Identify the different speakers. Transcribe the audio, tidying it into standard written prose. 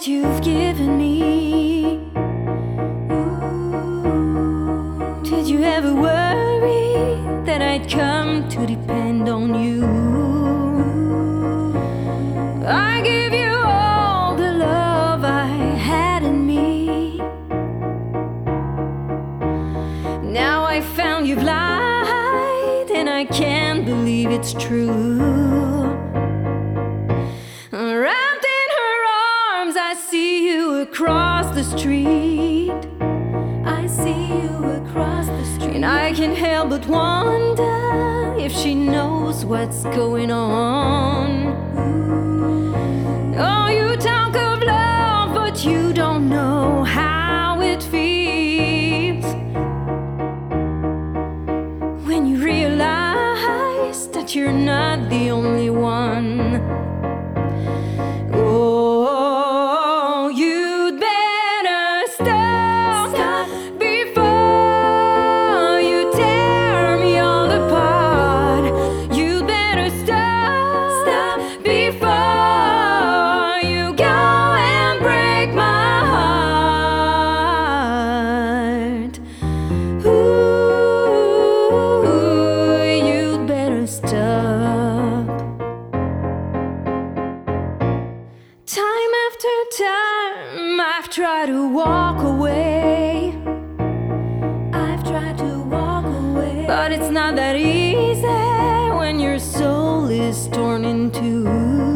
Speaker 1: what you've given me. Did you ever worry that I'd come to depend on you? I give you all the love I had in me. Now I found you've lied, and I can't believe it's true. Wrapped in her arms, I see you across the street. I see you across the street, and I can't help but wonder if she knows what's going on. Oh, you talk of love, but you don't know how it feels when you realize that you're not the only one. Oh, you'd better stop before you tear me all apart. You'd better stop before you go and break my heart. Ooh, you'd better stop. Time after time, I've tried to walk away. I've tried to walk away, but it's not that easy when your soul is torn in two.